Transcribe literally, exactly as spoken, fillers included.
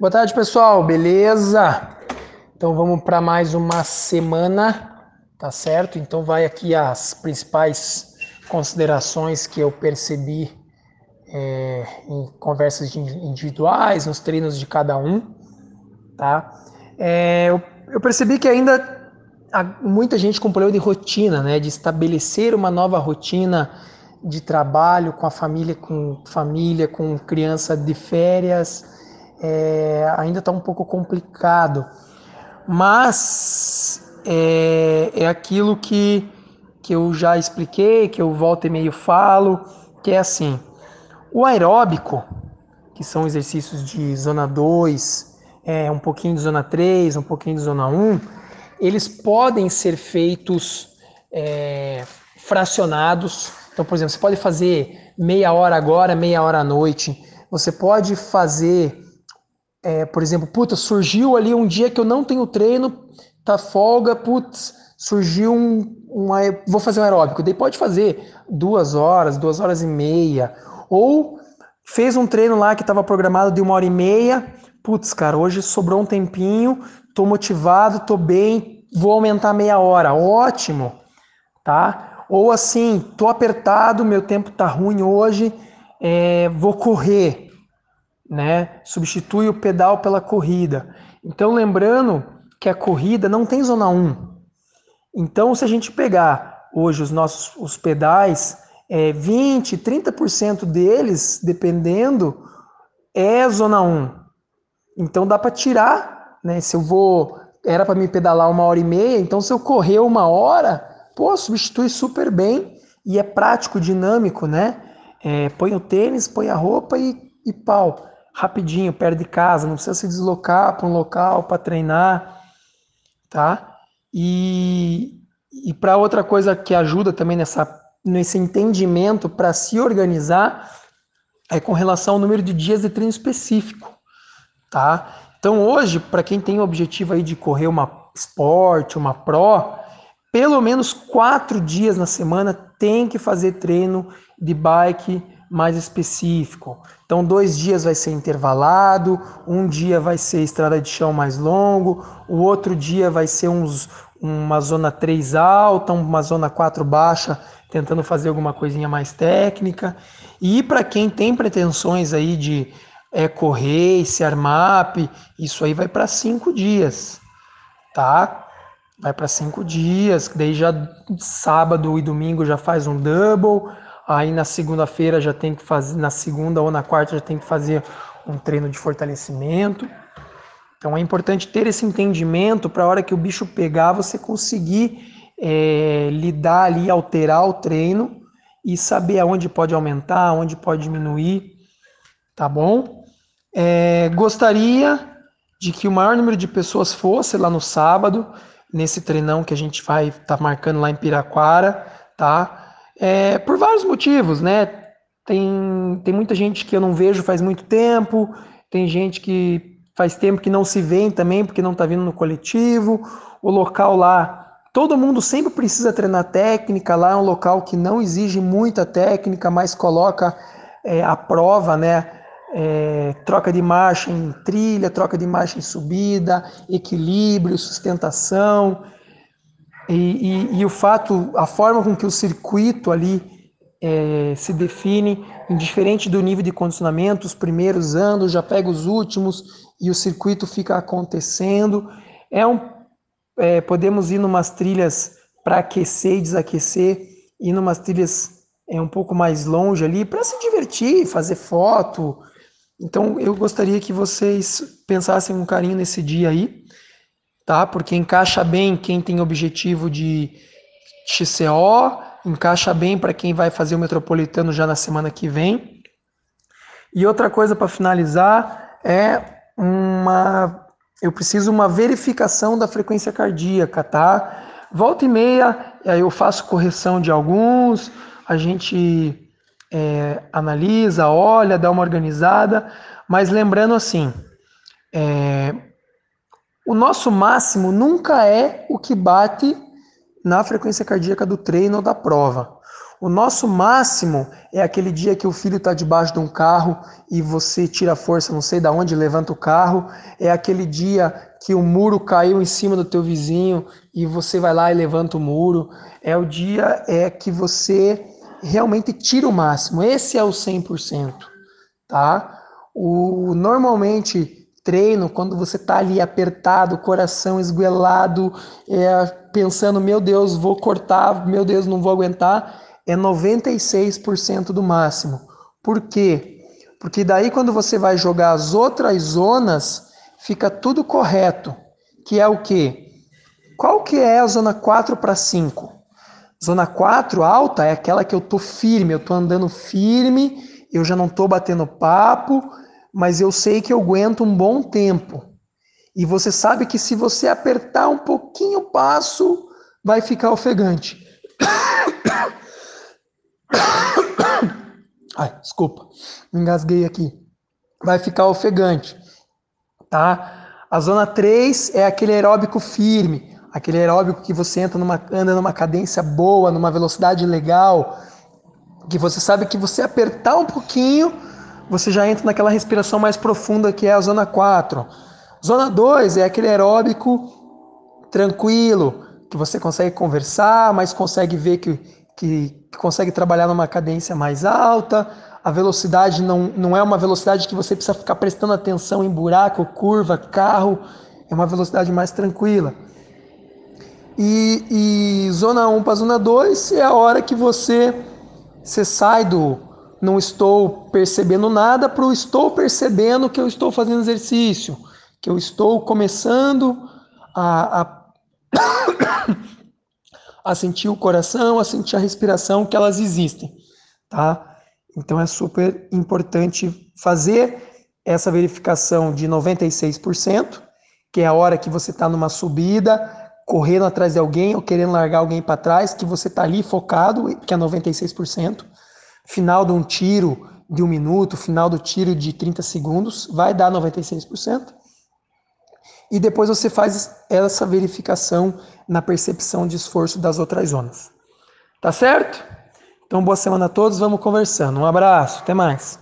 Boa tarde, pessoal. Beleza? Então vamos para mais uma semana, tá certo? Então vai aqui as principais considerações que eu percebi é, em conversas individuais, nos treinos de cada um, tá? É, eu, eu percebi que ainda há muita gente com problema de rotina, né? De estabelecer uma nova rotina de trabalho com a família, com família, com criança de férias, é, ainda está um pouco complicado, mas é, é aquilo que, que eu já expliquei, que eu volto e meio falo, que é assim, o aeróbico, que são exercícios de zona dois, é, um pouquinho de zona três, um pouquinho de zona um, eles podem ser feitos é, fracionados. Então, por exemplo, você pode fazer meia hora agora, meia hora à noite. Você pode fazer, é, por exemplo, puta, surgiu ali um dia que eu não tenho treino, tá folga, putz, surgiu um, um vou fazer um aeróbico. Daí pode fazer duas horas, duas horas e meia. Ou fez um treino lá que estava programado de uma hora e meia, putz, cara, hoje sobrou um tempinho, tô motivado, tô bem, vou aumentar meia hora. Ótimo, tá? Ou assim, tô apertado, meu tempo tá ruim hoje, é, vou correr, né? Substitui o pedal pela corrida. Então, lembrando que a corrida não tem zona um. Então, se a gente pegar hoje os nossos os pedais, é, vinte, trinta por cento deles, dependendo, é zona um. Então dá para tirar, né? Se eu vou, era para me pedalar uma hora e meia, então se eu correr uma hora, pô, substitui super bem e é prático, dinâmico, né? É, põe o tênis, põe a roupa e, e pau, rapidinho, perto de casa, não precisa se deslocar para um local para treinar, tá? E, e para outra coisa que ajuda também nessa, nesse entendimento para se organizar é com relação ao número de dias de treino específico, tá? Então hoje, para quem tem o objetivo aí de correr uma Sport, uma Pro, pelo menos quatro dias na semana tem que fazer treino de bike mais específico. Então dois dias vai ser intervalado, um dia vai ser estrada de chão mais longo, o outro dia vai ser uns, uma zona três alta, uma zona quatro baixa, tentando fazer alguma coisinha mais técnica. E para quem tem pretensões aí de é, correr e se armar, isso aí vai para cinco dias, tá? Vai para cinco dias, daí já sábado e domingo já faz um double, aí na segunda-feira já tem que fazer, na segunda ou na quarta já tem que fazer um treino de fortalecimento. Então é importante ter esse entendimento para a hora que o bicho pegar você conseguir é, lidar ali, alterar o treino e saber aonde pode aumentar, aonde pode diminuir, tá bom? É, gostaria de que o maior número de pessoas fosse lá no sábado, nesse treinão que a gente vai estar tá marcando lá em Piraquara, tá? É, por vários motivos, né? Tem, tem muita gente que eu não vejo faz muito tempo, tem gente que faz tempo que não se vê também, porque não está vindo no coletivo. O local lá, todo mundo sempre precisa treinar técnica, lá é um local que não exige muita técnica, mas coloca é, a prova, né? É, troca de marcha em trilha, troca de marcha em subida, equilíbrio, sustentação e, e, e o fato, a forma com que o circuito ali é, se define, indiferente do nível de condicionamento, os primeiros andam, já pega os últimos e o circuito fica acontecendo. É um, é, podemos ir numas trilhas para aquecer e desaquecer, ir numas trilhas é, um pouco mais longe ali para se divertir, fazer foto. Então, eu gostaria que vocês pensassem um carinho nesse dia aí, tá? Porque encaixa bem quem tem objetivo de X C O, encaixa bem para quem vai fazer o metropolitano já na semana que vem. E outra coisa para finalizar é uma eu preciso uma verificação da frequência cardíaca, tá? Volta e meia, aí eu faço correção de alguns, a gente é, analisa, olha, dá uma organizada, mas lembrando assim, é, o nosso máximo nunca é o que bate na frequência cardíaca do treino ou da prova. O nosso máximo é aquele dia que o filho está debaixo de um carro e você tira a força, não sei de onde, levanta o carro. É aquele dia que o muro caiu em cima do teu vizinho e você vai lá e levanta o muro. É o dia é que você realmente tira o máximo. Esse é o cem por cento, tá? O, normalmente treino, quando você está ali apertado, coração esguelado, é, pensando, meu Deus, vou cortar, meu Deus, não vou aguentar, é noventa e seis por cento do máximo. Por quê? Porque daí quando você vai jogar as outras zonas, fica tudo correto, que é o quê? Qual que é a zona quatro para cinco? Zona quatro alta é aquela que eu tô firme, eu tô andando firme, eu já não tô batendo papo, mas eu sei que eu aguento um bom tempo. E você sabe que se você apertar um pouquinho o passo, vai ficar ofegante. Ai, desculpa, me engasguei aqui. Vai ficar ofegante, tá? A zona três é aquele aeróbico firme, aquele aeróbico que você entra numa, anda numa cadência boa, numa velocidade legal, que você sabe que você apertar um pouquinho, você já entra naquela respiração mais profunda que é a zona quatro. Zona dois é aquele aeróbico tranquilo, que você consegue conversar, mas consegue ver que, que, que consegue trabalhar numa cadência mais alta. A velocidade não, não é uma velocidade que você precisa ficar prestando atenção em buraco, curva, carro. É uma velocidade mais tranquila. E, e zona um para zona dois é a hora que você, você sai do não estou percebendo nada para o estou percebendo que eu estou fazendo exercício, que eu estou começando a, a a sentir o coração, a sentir a respiração, que elas existem, tá? Então é super importante fazer essa verificação de noventa e seis por cento, que é a hora que você está numa subida, correndo atrás de alguém ou querendo largar alguém para trás, que você está ali focado, que é noventa e seis por cento. Final de um tiro de um minuto, final do tiro de trinta segundos, vai dar noventa e seis por cento. E depois você faz essa verificação na percepção de esforço das outras zonas. Tá certo? Então, boa semana a todos, vamos conversando. Um abraço, até mais.